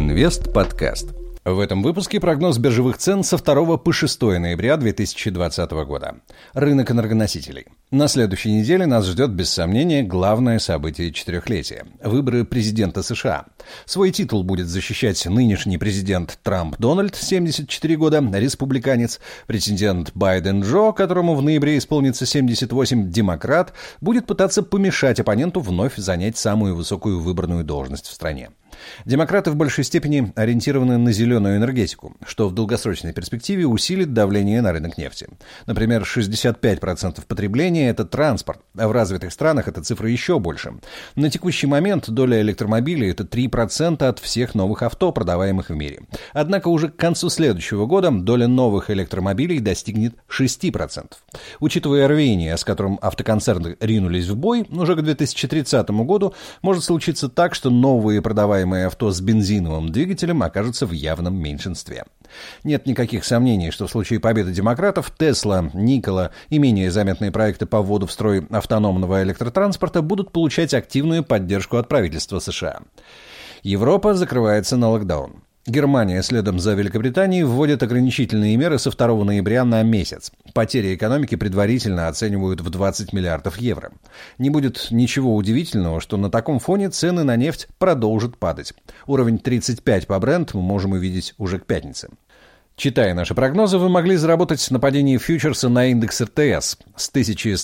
Инвест подкаст. В этом выпуске прогноз биржевых цен со 2 по 6 ноября 2020 года. Рынок энергоносителей. На следующей неделе нас ждет, без сомнения, главное событие четырехлетия – выборы президента США. Свой титул будет защищать нынешний президент Трамп Дональд, 74 года, республиканец. Претендент Байден Джо, которому в ноябре исполнится 78, демократ, будет пытаться помешать оппоненту вновь занять самую высокую выборную должность в стране. Демократы в большей степени ориентированы на зеленую энергетику, что в долгосрочной перспективе усилит давление на рынок нефти. Например, 65% потребления – это транспорт, а в развитых странах эта цифра еще больше. На текущий момент доля электромобилей – это 3% от всех новых авто, продаваемых в мире. Однако уже к концу следующего года доля новых электромобилей достигнет 6%. Учитывая рвение, с которым автоконцерны ринулись в бой, уже к 2030 году может случиться так, что новые продаваемые авто с бензиновым двигателем окажутся в явном меньшинстве. Нет никаких сомнений, что в случае победы демократов Tesla, Nikola и менее заметные проекты по вводу в строй автономного электротранспорта будут получать активную поддержку от правительства США. Европа закрывается на локдаун. Германия следом за Великобританией вводит ограничительные меры со 2 ноября на месяц. Потери экономики предварительно оценивают в 20 миллиардов евро. Не будет ничего удивительного, что на таком фоне цены на нефть продолжат падать. Уровень 35 по Brent мы можем увидеть уже к пятнице. Читая наши прогнозы, вы могли заработать на падении фьючерса на индекс РТС с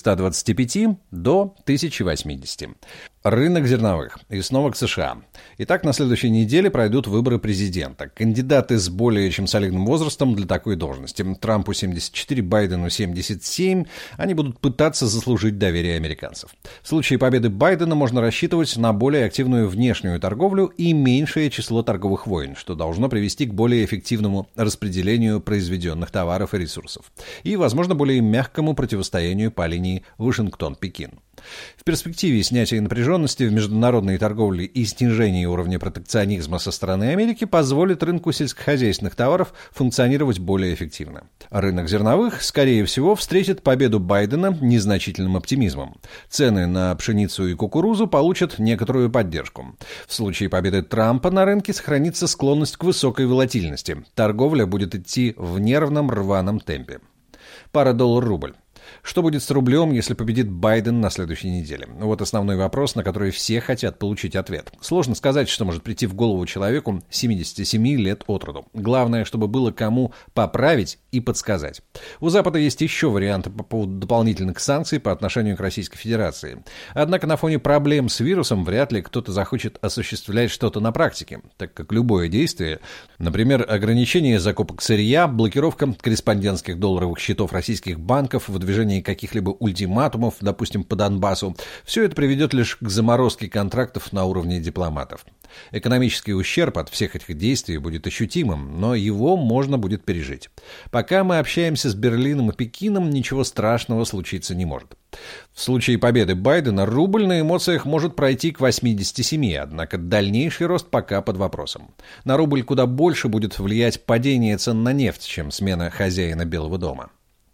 1125 до 1080. Рынок зерновых. И снова к США. Итак, на следующей неделе пройдут выборы президента. Кандидаты с более чем солидным возрастом для такой должности. Трампу 74, Байдену 77. Они будут пытаться заслужить доверие американцев. В случае победы Байдена можно рассчитывать на более активную внешнюю торговлю и меньшее число торговых войн, что должно привести к более эффективному распределению произведенных товаров и ресурсов. И, возможно, более мягкому противостоянию по линии Вашингтон-Пекин. В перспективе снятия напряженности в международной торговле и снижения уровня протекционизма со стороны Америки позволит рынку сельскохозяйственных товаров функционировать более эффективно. Рынок зерновых, скорее всего, встретит победу Байдена незначительным оптимизмом. Цены на пшеницу и кукурузу получат некоторую поддержку. В случае победы Трампа на рынке сохранится склонность к высокой волатильности. Торговля будет идти в нервном рваном темпе. Пара доллар-рубль. Что будет с рублем, если победит Байден на следующей неделе? Вот основной вопрос, на который все хотят получить ответ. Сложно сказать, что может прийти в голову человеку 77 лет от роду. Главное, чтобы было кому поправить и подсказать. У Запада есть еще варианты по поводу дополнительных санкций по отношению к Российской Федерации. Однако на фоне проблем с вирусом вряд ли кто-то захочет осуществлять что-то на практике, так как любое действие, например, ограничение закупок сырья, блокировка корреспондентских долларовых счетов российских банков, выдвижение каких-либо ультиматумов, допустим, по Донбассу, все это приведет лишь к заморозке контрактов на уровне дипломатов. Экономический ущерб от всех этих действий будет ощутимым, но его можно будет пережить. Пока мы общаемся с Берлином и Пекином, ничего страшного случиться не может. В случае победы Байдена рубль на эмоциях может пройти к 87, однако дальнейший рост пока под вопросом. На рубль куда больше будет влиять падение цен на нефть, чем смена хозяина Белого дома.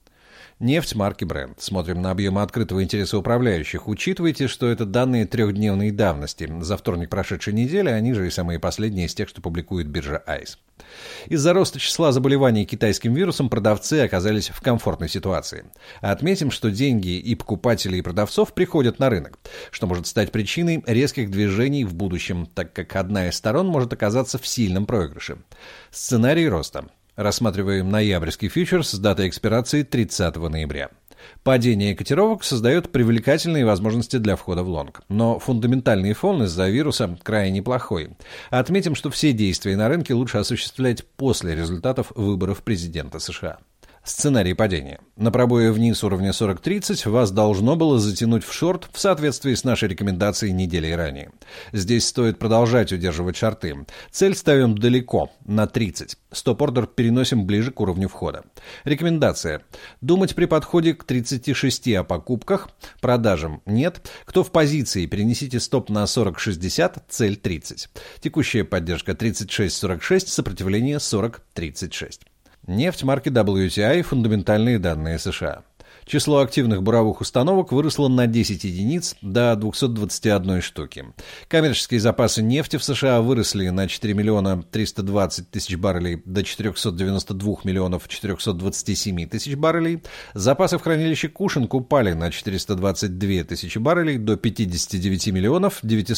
Нефть марки Brent. Смотрим на объемы открытого интереса управляющих. Учитывайте, что это данные трехдневной давности. За вторник прошедшей недели, они же и самые последние из тех, что публикует биржа ICE. Из-за роста числа заболеваний китайским вирусом продавцы оказались в комфортной ситуации. Отметим, что деньги и покупателей, и продавцов приходят на рынок, что может стать причиной резких движений в будущем, так как одна из сторон может оказаться в сильном проигрыше. Сценарий роста. Рассматриваем ноябрьский фьючерс с датой экспирации 30 ноября. Падение котировок создает привлекательные возможности для входа в лонг. Но фундаментальный фон из-за вируса крайне плохой. Отметим, что все действия на рынке лучше осуществлять после результатов выборов президента США. Сценарий падения. На пробое вниз уровня 40-30 вас должно было затянуть в шорт в соответствии с нашей рекомендацией недели ранее. Здесь стоит продолжать удерживать шорты. Цель ставим далеко, на 30. Стоп-ордер переносим ближе к уровню входа. Рекомендация. Думать при подходе к 36 о покупках, продажам нет. Кто в позиции, перенесите стоп на 40-60, цель 30. Текущая поддержка 36-46, сопротивление 40-36. Нефть марки WTI, фундаментальные данные США. Число активных буровых установок выросло на 10 единиц до 221 штуки. Коммерческие запасы нефти в США выросли на 4 миллиона 320 тысяч баррелей до 492 миллионов 427 тысяч баррелей. Запасы в хранилище Кушинг упали на 422 тысячи баррелей до 59 миллионов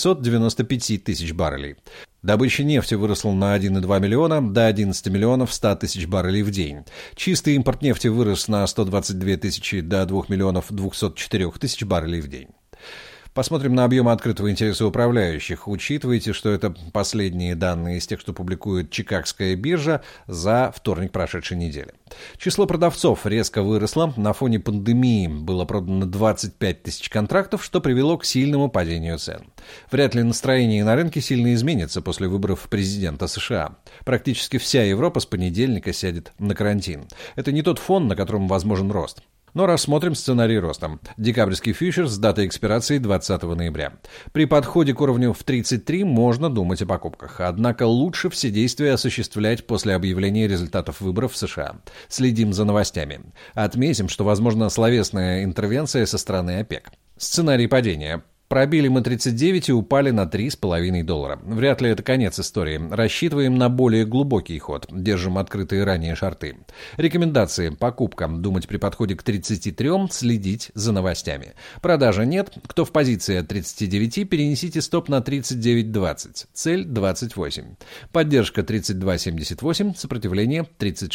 995 тысяч баррелей. Добыча нефти выросла на 1,2 миллиона до 11 миллионов 100 тысяч баррелей в день. Чистый импорт нефти вырос на 122 тысячи до 2 миллионов 204 тысяч баррелей в день. Посмотрим на объемы открытого интереса управляющих. Учитывайте, что это последние данные из тех, что публикует Чикагская биржа за вторник прошедшей недели. Число продавцов резко выросло. На фоне пандемии было продано 25 тысяч контрактов, что привело к сильному падению цен. Вряд ли настроение на рынке сильно изменится после выборов президента США. Практически вся Европа с понедельника сядет на карантин. Это не тот фон, на котором возможен рост. Но рассмотрим сценарий роста. Декабрьский фьючерс с датой экспирации 20 ноября. При подходе к уровню в 33 можно думать о покупках. Однако лучше все действия осуществлять после объявления результатов выборов в США. Следим за новостями. Отметим, что возможна словесная интервенция со стороны ОПЕК. Сценарий падения. Пробили мы 39 и упали на $3,5. Вряд ли это конец истории. Рассчитываем на более глубокий ход. Держим открытые ранее шорты. Рекомендации. Покупка. Думать при подходе к 33. Следить за новостями. Продажи нет. Кто в позиции от 39, перенесите стоп на 39.20. Цель 28. Поддержка 32.78. Сопротивление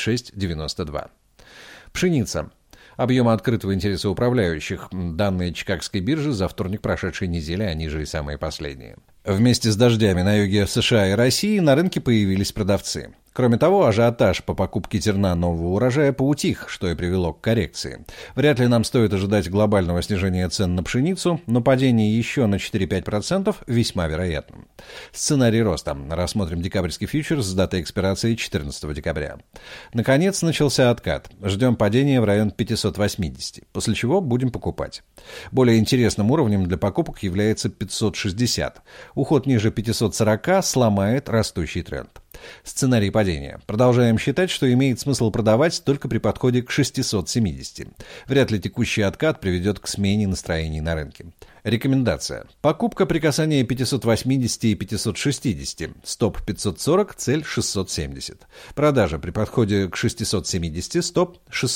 36.92. Пшеница. Объемы открытого интереса управляющих. Данные Чикагской биржи за вторник прошедшей недели, они же и самые последние. Вместе с дождями на юге США и России на рынке появились продавцы. Кроме того, ажиотаж по покупке зерна нового урожая поутих, что и привело к коррекции. Вряд ли нам стоит ожидать глобального снижения цен на пшеницу, но падение еще на 4-5% весьма вероятно. Сценарий роста. Рассмотрим декабрьский фьючерс с датой экспирации 14 декабря. Наконец начался откат. Ждем падения в район 580, после чего будем покупать. Более интересным уровнем для покупок является 560. Уход ниже 540 сломает растущий тренд. Сценарий падения. Продолжаем считать, что имеет смысл продавать только при подходе к 670. Вряд ли текущий откат приведет к смене настроений на рынке. Рекомендация. Покупка при касании 580 и 560. Стоп 540, цель 670. Продажа при подходе к 670, стоп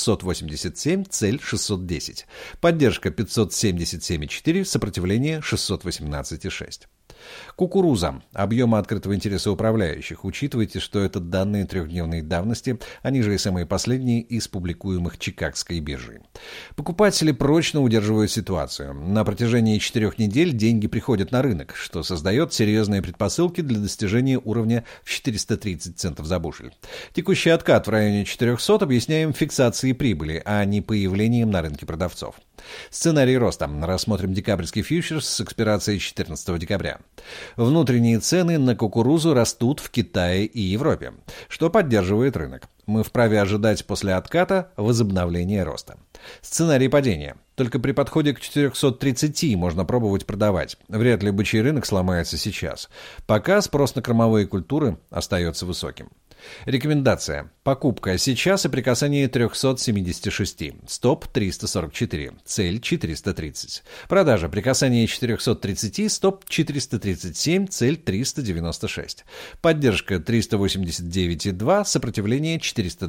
687, цель 610. Поддержка 577,4, сопротивление 618,6. Кукуруза. Объемы открытого интереса управляющих. Учитывайте, что это данные трехдневной давности, они же и самые последние из публикуемых Чикагской биржей. Покупатели прочно удерживают ситуацию. На протяжении 4 недель деньги приходят на рынок, что создает серьезные предпосылки для достижения уровня в 430 центов за бушель. Текущий откат в районе 400 объясняем фиксацией прибыли, а не появлением на рынке продавцов. Сценарий роста. Рассмотрим декабрьский фьючерс с экспирацией 14 декабря. Внутренние цены на кукурузу растут в Китае и Европе, что поддерживает рынок. Мы вправе ожидать после отката возобновления роста. Сценарий падения. Только при подходе к 430 можно пробовать продавать. Вряд ли бычий рынок сломается сейчас. Пока спрос на кормовые культуры остается высоким. Рекомендация. Покупка сейчас и при касании 376. Стоп 344. Цель 430. Продажа при касании 430. Стоп 437. Цель 396. Поддержка 389,2. Сопротивление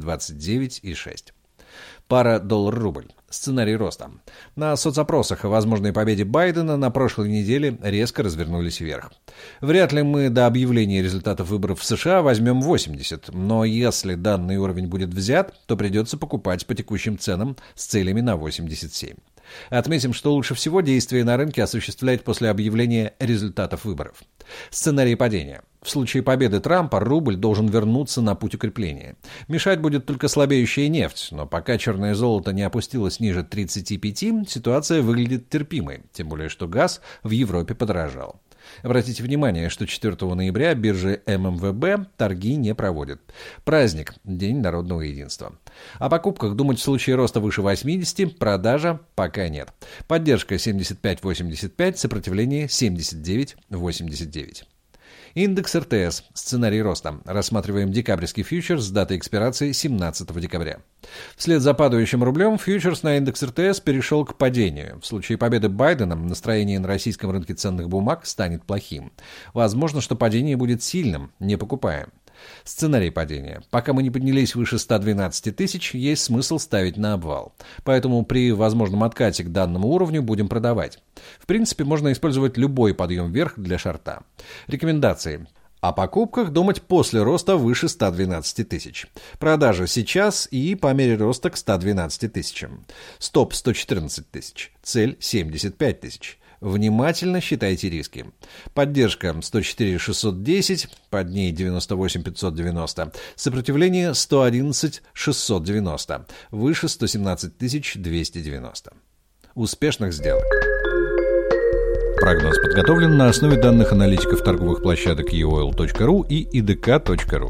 429,6. Пара доллар-рубль. Сценарий роста. На соцопросах о возможной победе Байдена на прошлой неделе резко развернулись вверх. Вряд ли мы до объявления результатов выборов в США возьмем 80, но если данный уровень будет взят, то придется покупать по текущим ценам с целями на 87. Отметим, что лучше всего действия на рынке осуществлять после объявления результатов выборов. Сценарий падения. В случае победы Трампа рубль должен вернуться на путь укрепления. Мешать будет только слабеющая нефть, но пока черное золото не опустилось ниже 35, ситуация выглядит терпимой, тем более что газ в Европе подорожал. Обратите внимание, что 4 ноября биржи ММВБ торги не проводят. Праздник – День народного единства. О покупках думать в случае роста выше 80, продажа пока нет. Поддержка 75.85, сопротивление 79.89. Индекс РТС. Сценарий роста. Рассматриваем декабрьский фьючерс с датой экспирации 17 декабря. Вслед за падающим рублем фьючерс на индекс РТС перешел к падению. В случае победы Байдена настроение на российском рынке ценных бумаг станет плохим. Возможно, что падение будет сильным, не покупаем. Сценарий падения. Пока мы не поднялись выше 112 тысяч, есть смысл ставить на обвал. Поэтому при возможном откате к данному уровню будем продавать. В принципе, можно использовать любой подъем вверх для шорта. Рекомендации. О покупках думать после роста выше 112 тысяч. Продажа сейчас и по мере роста к 112 тысячам. Стоп 114 тысяч. Цель 75 тысяч. Внимательно считайте риски. Поддержка 104 610, под ней 98 590. Сопротивление 111 690, выше 117 290. Успешных сделок. Прогноз подготовлен на основе данных аналитиков торговых площадок eoil.ru и idk.ru.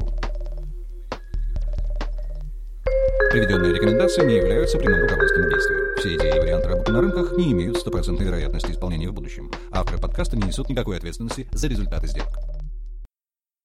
Приведенные рекомендации не являются прямым руководством к действию. Все идеи и варианты работы на рынках не имеют 100% вероятности исполнения в будущем. Авторы подкаста не несут никакой ответственности за результаты сделок.